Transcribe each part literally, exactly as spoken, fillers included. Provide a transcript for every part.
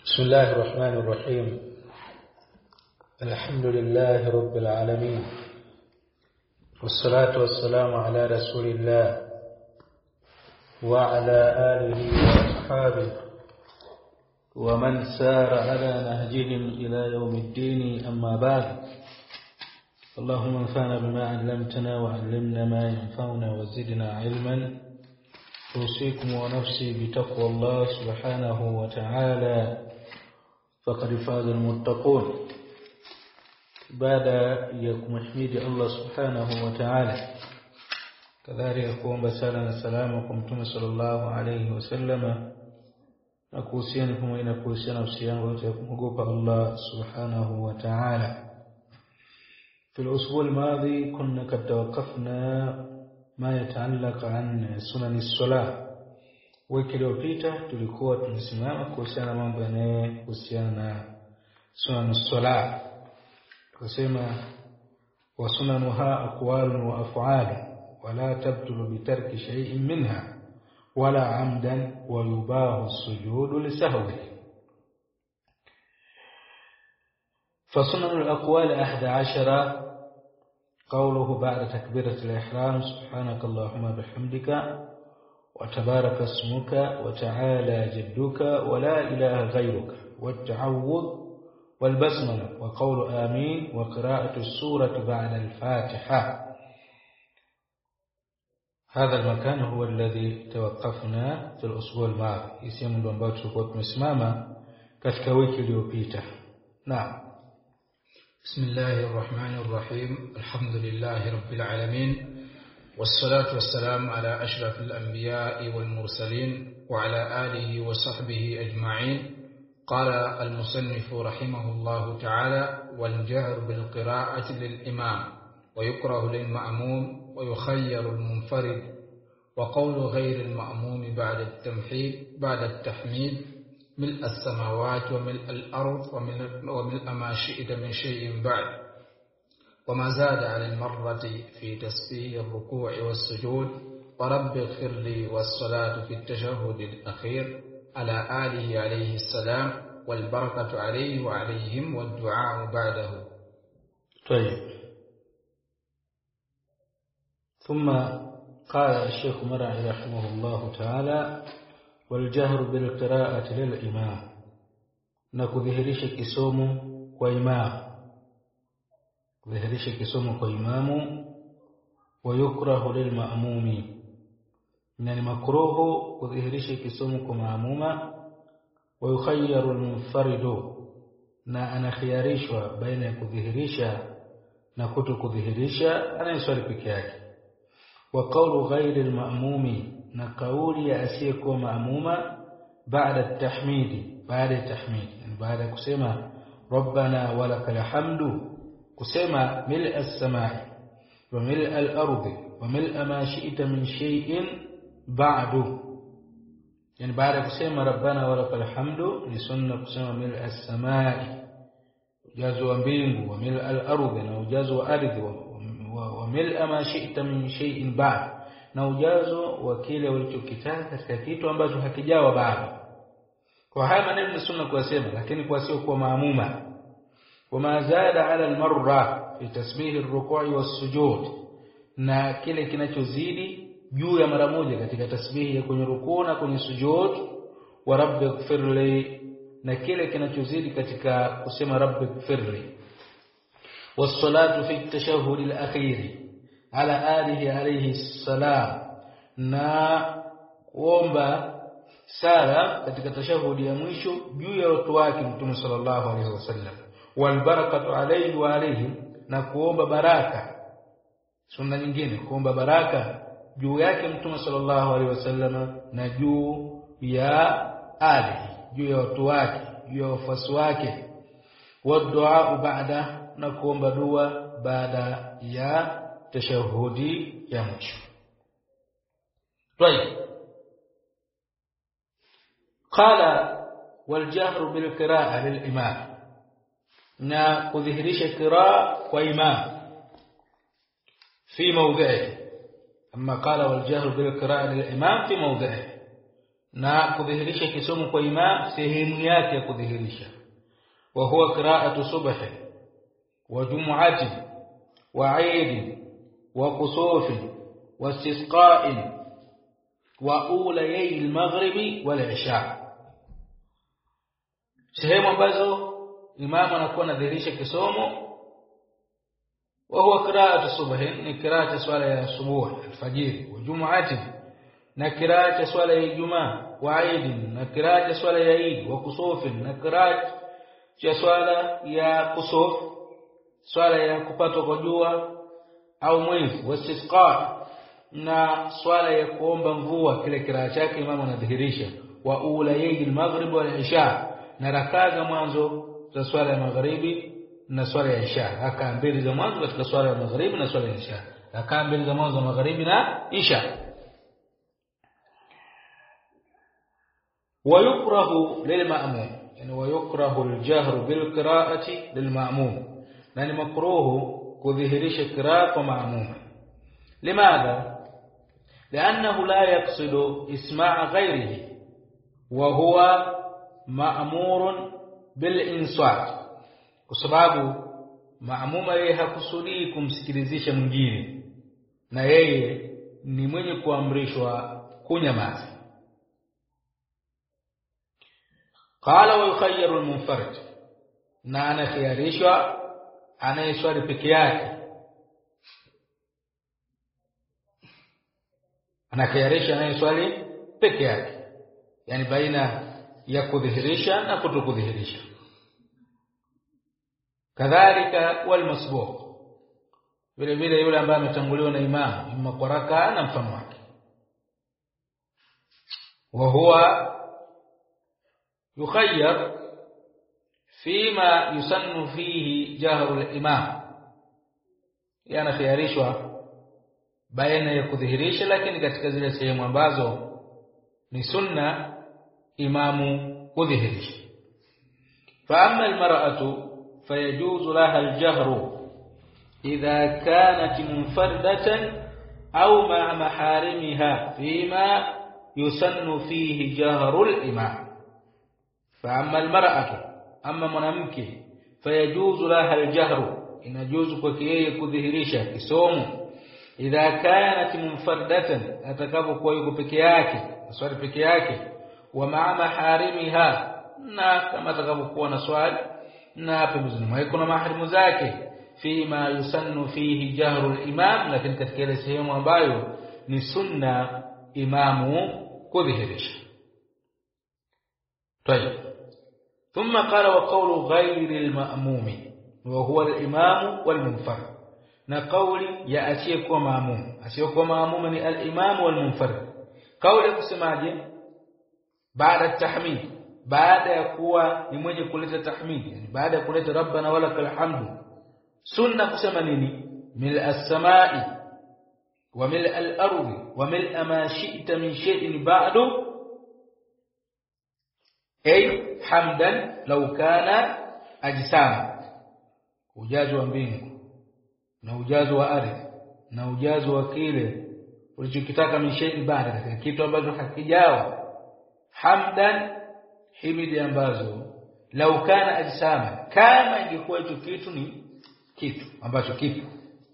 بسم الله الرحمن الرحيم. الحمد لله رب العالمين، والصلاة والسلام على رسول الله وعلى آله وأصحابه ومن سار على نهجهم إلى يوم الدين. أما بعد، اللهم انفعنا بما علمتنا وعلمنا ما ينفعنا وزدنا علما. أوصيكم ونفسي بتقوى الله سبحانه وتعالى، فقد فاز المتقون. بعد يكمحمد الله سبحانه وتعالى، كذلك kuomba sala na salama kwa Mtume sallallahu alayhi wasallam, na kuhusiana kama ina kuhusiana nafsi yangu yote kumwogopa Allah subhanahu wa ta'ala. في الأسبوع الماضي كنا قد توقفنا ما يتعلق عن سنن الصلاة. Wiki iliyopita tulikuwa tumesimama kuhusiana mambo yanayohusiana na sunan as-salah. Tukasema wa sunanuha aqwalun wa af'al wala tabtulu bi tarki shay'in minha wala 'amdan wa yubahu as-sujudu li sahwi. Fa sunan al-aqwal ahada ashara qawluhu ba'da takbiratul ihram subhanaka allahumma bihamdika وتبارك اسمك وتعالى جدك ولا إله غيرك والتعوذ والبسملة وقول آمين وقراءة السورة بعد الفاتحة. هذا المكان هو الذي توقفنا في الأسبوع الماضي. اسم البنبات شكوت مسماما كتكويك اليوبيتا. نعم. بسم الله الرحمن الرحيم. الحمد لله رب العالمين، والصلاة والسلام على أشرف الأنبياء والمرسلين وعلى آله وصحبه أجمعين. قال المصنف رحمه الله تعالى: والجهر بالقراءة للإمام ويكره للمأموم ويخير المنفرد. وقول غير المأموم بعد التمحيد بعد التحميد: ملء السماوات وملء الأرض وملء ما شئت من شيء بعد. وما زاد على المرة في تسبيح الركوع والسجود ورب اغفر لي والصلاة في التشهد الأخير على آله عليه السلام والبركة عليه وعليهم والدعاء بعده. طيب. ثم قال الشيخ مرعي رحمه الله تعالى: والجهر بالقراءة للإمام، نكذهرش كسوم وإمام، kudhihirisha kisomo kwa imamu. Wa yukrahu lilmaamumi, na ni makruhu kudhihirisha kisomo kwa maamuma. Wa yukhayyaru almunfaridu, na anakhiyarishwa baina ya kudhihirisha na kutokudhihirisha anayeswali peke yake. Wa qawlu ghayri almaamumi, na kauli ya asiyekuwa maamuma baada at-tahmidi, baada ya tahmidi, yani baada kusema rabbana walakal hamdu, kusema ملء السماء وملء الأرض وملء ما شئت من شيء بعد. يعني بعد kusema ربنا ولك الحمد ni sunna kusema ملء السماء, ujazo wa mbingu, وملء الأرض, na ujazo wa ardhi, وملء ما شئت من شيء بعد, na ujazo wa kile ulichokitaka katika kitu ambacho hakijawa bado. Kwa haya maneno ni sunna kusema, lakini kwa sio kwa maamuma. وما زاد على المرة في تسبيح الركوع والسجود, na kile kinachozidi juu ya mara moja katika tasbihi ya kwenye rukuu na kwenye sujud. Wa rabbighfirli, na kile kinachozidi katika kusema rabbighfirli. Was-salatu fi at-tashahhud al-akhir ala alihi alayhi salam, na kuomba sala katika tashahudi ya mwisho juu ya watu wake Mtume sallallahu alayhi wasallam. والبركه عليه وعليهم, na kuomba baraka. Sunna nyingine kuomba baraka juu yake Mtume sallallahu alaihi wasallam na juu ya ali, juu ya watu wake, juu ya wafuasi wake. Wadua baada, na kuomba dua baada ya tashahudi ya mwisho. طيب. قال والجهر بالقراءه للامام, na kudhihirisha qiraa kwa imam fi mawdhi'i. Amma qala wal jahr bil qira'a lil imam fi mawdhi'i, na kudhihirisha kisomo kwa imam sehemu yake ya kudhihirisha wa huwa qira'atu subhi wa jumu'ati wa 'eid wa kusufi wa istisqa'i wa ulayyi al-maghribi wal 'isha. Sehemu ambazo imamu anakuwa anadhihirisha kisomo wa huwa qira'atu subhi ni qira'atu swala ya subuh alfajiri wa jumu'ati na qira'atu swala ya ijumaa wa 'eid na qira'atu swala ya eid wa kusufi na qira'atu swala ya kusuf swala ya kupatwa kwa jua au mwezi wa istisqa na swala ya kuomba mvua kile kiraa chake imamu anadhihirisha wa ulayyi al-maghrib wal isha na rakaa za mwanzo za swala ya magharibi na swala ya isha rakaa mbili za mwanzo katika swala ya magharibi na swala ya isha rakaa mbili za mwanzo za magharibi na isha. ويكره للمأموم يعني ويكره الجهر بالقراءة للمأموم يعني مكروه كذهريش قراءة مأموم. لماذا؟ لأنه لا يقصد إسماع غيره وهو مأمور بالإنصات وسبب مأموم يحكسودي kumsikilizisha mwingine na yeye ni mwenye kuamrishwa kunyamaza. قال ويخير المنفرد na anakhiarishwa anayeswali peke yake anakhiarisha anayeswali peke yake yani baina ya kudhihirisha na kutokudhihirisha. kadhalika wal masbuq vile vile yule ambaye ametanguliwa na imamu imma kwa rakaa na mfano wake. wa huwa يخير فيما يسن فيه جهر الإمام يعني خيارishwa baina ya kudhihirisha lakini katika zile sehemu ambazo ni sunna imamu kudhihirisha. fa amma almar'atu fayajuzu laha aljahru idha kanat munfaridatan au ma'a maharimiha fima yusannu fihi jahru al-imam. فأما المرأة أما mwanamke fayajuzu laha aljahru inajuzu kwake yeye kudhihirisha kisomo idha kanat munfaridatan atakapokuwa yuko peke yake swali peke yake wa ma'a maharimiha na kama atakapokuwa na swali na pembezoni mwake kuna maharimu zake fima yusannu fihi jahru al-imam lakini katika ile sehemu ambayo ni sunna imamu kudhihirisha. طيب ثم قال وقول غير المأموم وهو الإمام والمنفرد na kauli ya asiyekuwa maamum asiyekuwa maamum ni al-imam wal-munfarid. kauli kusemaje baada tahmid baada ya kuwa ni mwenye kuleta tahmid yani baada ya kuleta rabbana walakal hamdu sunna kusema nini mil as-samai wa mil al-ardi wa mil ma shi'ta min shay'in ba'du ay hamdan law kana ajsama ujazo wa mbingu na ujazo wa ardhi na ujazo wa kile ulichokitaka misheni baada kitu ambacho hakijawa hamdan himidi ambazo law kana ajsama kama ingekuwa hicho kitu ni kitu ambacho kipo.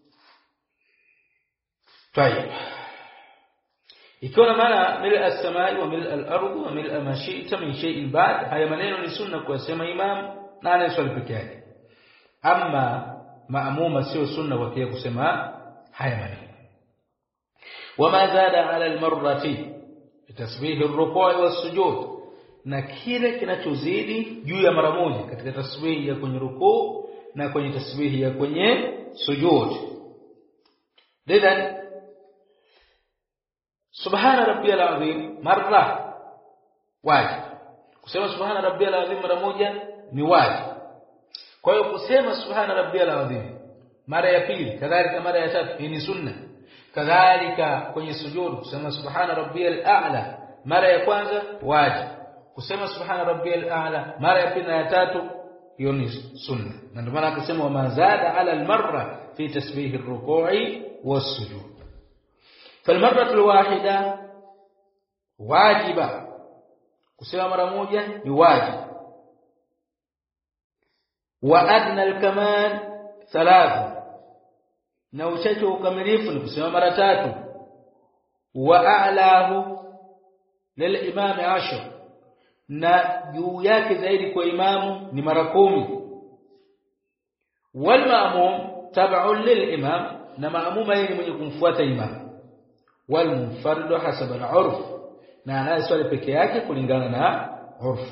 طيب ikiwa maana mil as-samai wa mil al-ardi wa mil ma shi'ta min shay'in ba'd haya maneno ni sunna kwa sema imam na anayeswali peke yake. Amma maamuma sio sunna kwa kia kusema haya maneno. wama zada ala al-marrati tasbih ar-ruku' was-sujud na kile kinachozidi juu ya mara moja katika tasbih ya kwenye rukuu na kwenye tasbih ya kwenye sujud. Lidhan subhana rabbiyal azim marra wajib kusema subhana rabbiyal azim mara moja ni wajib. kwa hiyo kusema subhana rabbiyal azim mara ya pili kadhalika mara ya tatu hii ni sunna. kadhalika kwenye sujud kusema subhana rabbiyal a'la mara ya kwanza wajib kusema subhana rabbiyal a'la mara ya pili na ya tatu hiyo ni sunna. na ndio maana akasema wa mazada ala almarra fi tasbih ar-ruku'i was-sujud. فالمرة الواحدة واجبة kusema mara moja ni wajibu. Wa adna al-kamal thalatha, na uchache wa ukamilifu ni kusema mara tatu. Wa a'lahu lil-imam ashar, na juu yake zaidi kwa imamu ni mara kumi. Wal ma'mum tab'un lil-imam, na maamuma yeye ni mwenye kumfuata imam. Wal munfaridu hasaba al-'urf, na anayeswali peke yake kulingana na urfu.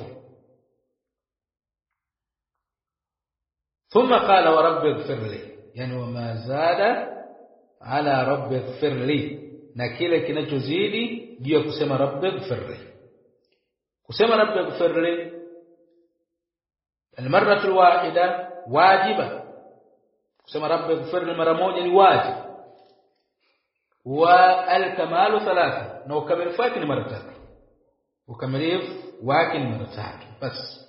Thumma qala wa rabbi ighfir li, yani wama zada ala rabbi ighfir li, na kile kinachozidi juu ya kusema rabbi ighfir li. kusema rabbi ighfir li المرة الواحدة واجبة, kusema rabbi ighfir li mara moja ni wajibu. Wa al-kamalu thalatha, na ukamilifu wake ni mara tatu. Ukamilifu wake ni mara tatu basi.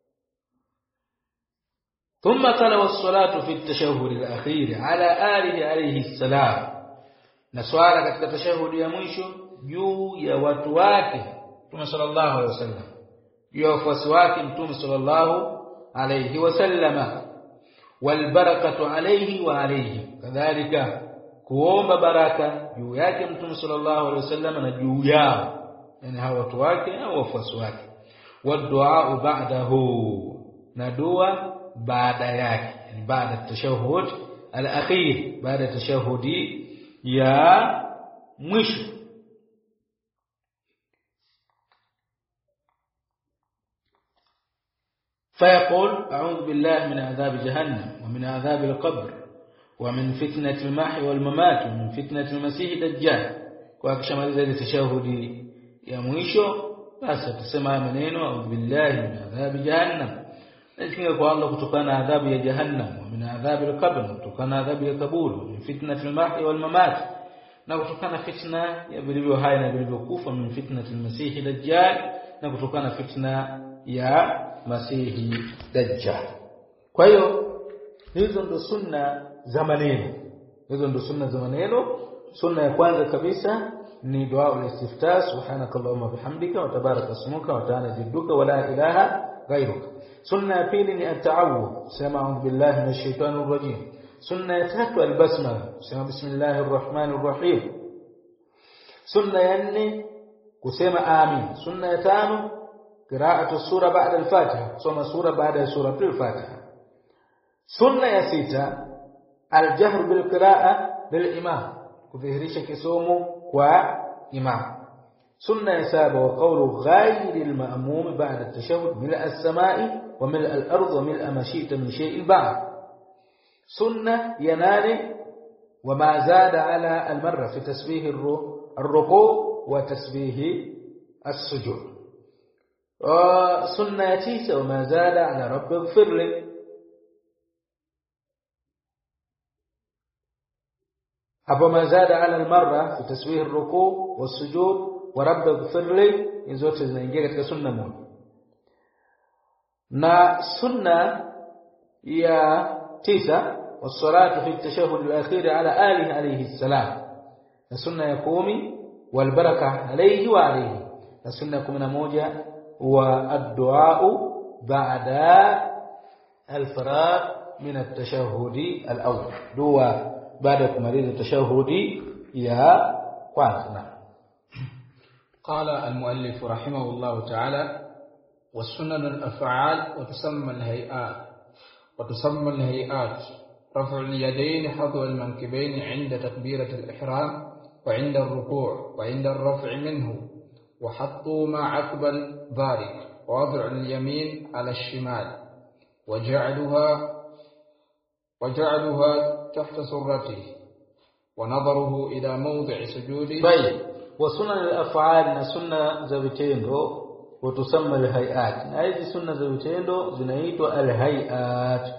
ثم قال والصلاة في التشهد الأخير على آله عليه السلام, na swala katika tashahudi ya mwisho juu ya watu wake Mtume sallallahu alaihi wasallam, juu ya wafuasi wake Mtume sallallahu alaihi wasallama. Wal barakatu alaihi wa alaihi, kadhalika kuomba baraka juu yake Mtume sallallahu alaihi wasallam na juu yao, yani hao watu wake au wafuasi wake. Wa du'a ba'dahu, na dua baada yake, yani baada tashahhud al-akhir, baada tashahudi ya mwisho. فيقول أعوذ بالله من عذاب جهنم ومن عذاب القبر ومن فتنة المحيا والممات ومن فتنة المسيح الدجال. kwa kishamaliza ile tashahudi ya mwisho basi tusema maneno أعوذ بالله من عذاب جهنم, nakinga kwa Allah kutokana na adhabu ya jahannam, wa min adhabi al-qabr, kutokana na adhabu ya kaburi, min fitnati al-mahya wal mamat, na kutokana na fitna ya vilivyo hai na vilivyokufa, min fitnati al-masih dajjal, na kutokana na fitna ya masihi dajjal. Kwa hiyo hizo ndo sunna za maneno, hizo ndo sunna za maneno. Sunna ya kwanza kabisa ni dua al-istiftah, subhanakallahumma bihamdika wa tabaraka ismuka wa ta'ala jadduka wa la ilaha ghayruka. Sunna ya pili ni at-ta'awudh, sema a'udhu billahi minash shaitanir rajim. Sunna ya tatu al-basmala, sema bismillahir rahmanir rahim. Sunna ya nne kusema amin. Sunna ya tano qira'atu sura ba'da al-fatiha, kusoma sura baada ya sura al-fatiha. Sunna ya sita al-jahr bil qira'a lil imam, kudhihirisha kisomo kwa imam. سنة يسابة وقول غير المأموم بعد التشهد ملء السماء وملء الأرض وملء ما شئت من شيء بعد. سنة ينال وما زاد على المرة في تسبيه الركوع وتسبيه السجود. سنة يتيسة وما زاد على رب اغفر لي. أبو ما زاد على المرة في تسبيه الركوع والسجود wa rabbi ighfir li, hizo zote zinaingia katika sunna moja. Na sunna ya tisa was-salatu fi at-tashahhud al-akhir ala alihi alayhi salam, na sunna ya kumi wal baraka alayhi wa alayhi, na sunna ya kumi na moja wa ad-du'a ba'da al-faragh min at-tashahhud al-awwal, dua baada kumaliza tashahudi ya kwanza. قال المؤلف رحمه الله تعالى والسنن الأفعال وتسمى الهيئات وتسمى الهيئات رفع اليدين حذو المنكبين عند تكبيرة الإحرام وعند الركوع وعند الرفع منه وحط ما عقب البارك ووضع اليمين على الشمال وجعلها وجعلها تحت سرته ونظره إلى موضع سجوده. طيب وسنن الافعال na sunna za vitendo hutusamma alhayat, na hizi sunna za vitendo zinaitwa alhayat.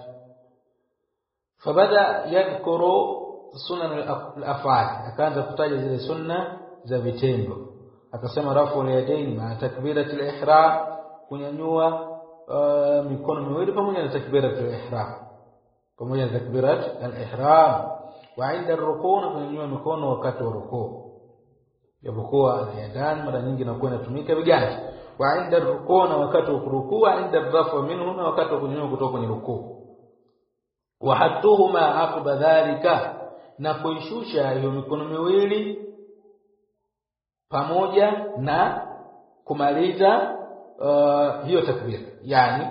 Fabada yadhkuru sunan alaf'al, akaanza kutaja zile sunna za vitendo, akasema rafu yadaini ma takbirat alihram, kunyanyua uh, mikono miwili pamoja na takbirat alihram, pamoja na takbirat alihram, wa inda arrukuu, kunyanyua mikono wakati wa rukuu, japokuwa yadani mara nyingi inakuwa inatumika viganja. wa inda rukuu na wakati wa kurukuu, wa inda rafu minhu na wakati wa kunyanyua kutoka kwenye rukuu. Wa hatuhuma aqba dhalika, na kuishusha hiyo mikono miwili pamoja na kumaliza uh, hiyo takbir. Yani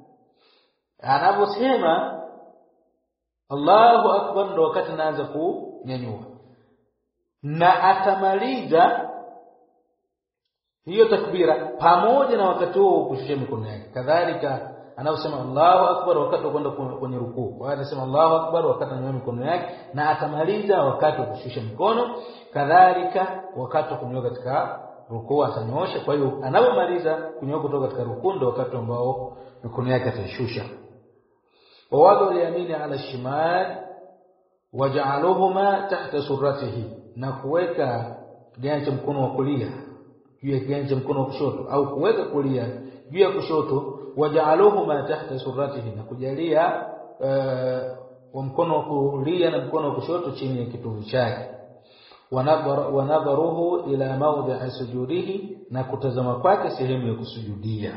anaposema Allahu akbar ndo wakati anaanza kunyanyua, na atamaliza hiyo takbira pamoja na wakati huo kushusha mikono yake. Kadhalika anaposema Allahu akbar wakati kwenda kwenye rukuu, kwa anasema Allahu akbar wakati ananyanyua mikono yake, na atamaliza wakati wa kushusha mikono. Kadhalika wakati wa kunyanyua katika rukuu atanyoosha. Kwa hiyo anapomaliza kunyanyua kutoka katika rukuu ndio wakati ambao mikono yake atashusha. Wa wadu al-yamini ala shimal waja'aluhuma tahta surratihi, na kuweka ganja mkono wa kulia juu ya ganja mkono wa kushoto, au kuweka kulia juu ya kushoto. Waja'aluhuma tahta surratihi, na kujalia uh, wa mkono wa kulia na mkono wa kushoto chini ya kitovu chake. Wanadharuhu ila mawdi'i sujudihi, na kutazama kwake sehemu ya kusujudia.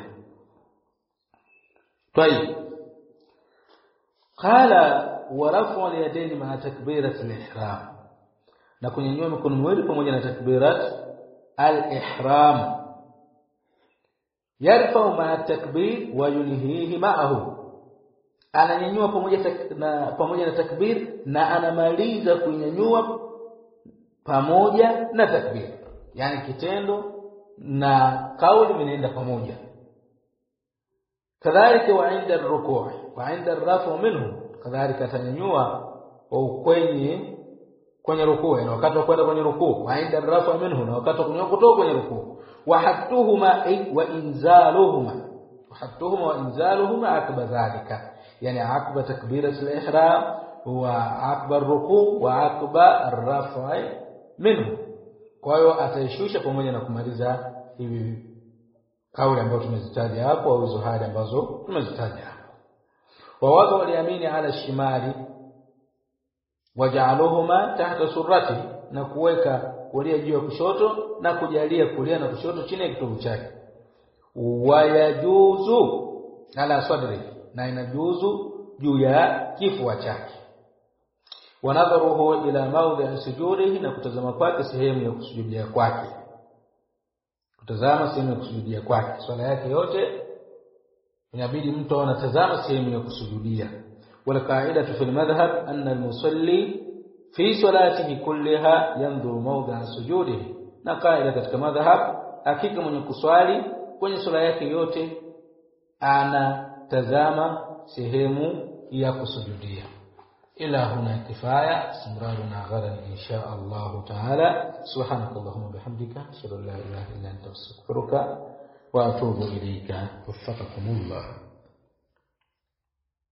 Tayeb, qala wa rafu al-yadayn ma'a takbirat al-ihram, na kunyanyua mikono miwili pamoja na takbirat al-ihram. Yarfa'u ma'a takbir wa yunhihi ma'ahu, ananyanyua pamoja na pamoja na takbir, na anamaliza kunyanyua pamoja na takbir. Yani kitendo na kauli vinaenda pamoja. Kadhalika wa inda rukuu wa inda rafu minhu, kadhalika atanyanyua kwenye kwenye rukuu, na wakati wa kwenda kwenye rukuu. Wa inda rafu minhu, na wakati wa kunyanyua kutoka kwenye rukuu. Wa hatuhuma wa inzaluhuma, wa hatuhuma wa inzaluhuma akba dhalika, yani akba takbirat al-ihram wa akba ar-rukuu wa akba ar-raf'i minhu. Kwa hiyo ataishusha pamoja na kumaliza hivi kauli ambazo tumezitaja hapo, au hizo hali ambazo tumezitaja hapo. Wa wadu al-yamini ala shimali waja'aluhuma tahta surrati, na kuweka kulia juu ya kushoto na kujalia kulia na kushoto chini ya kitovu chake. Wayajuzu ala sadri, na inajuzu juu ya kifua chake. Wanadharuhu ila mawdi'i sujudihi, na kutazama kwake sehemu ya kusujudia kwake. Kutazama sehemu ya kusujudia kwake, swala yake yote inabidi mtu anatazama sehemu ya kusujudia. Wala qaidatu fil madhhab anna al-musalli fi salatihi kullaha yanzuru mawdi'a sujudihi, na qaida katika madhhab, hakika mwenye kuswali kwenye swala yake yote anatazama sehemu ya kusujudia. إلى هنا كفاية، استمرارنا غدا إن شاء الله تعالى. سبحانك اللهم وبحمدك، أشهد أن لا إله إلا أنت، أستغفرك وأتوب إليك. وفقكم الله.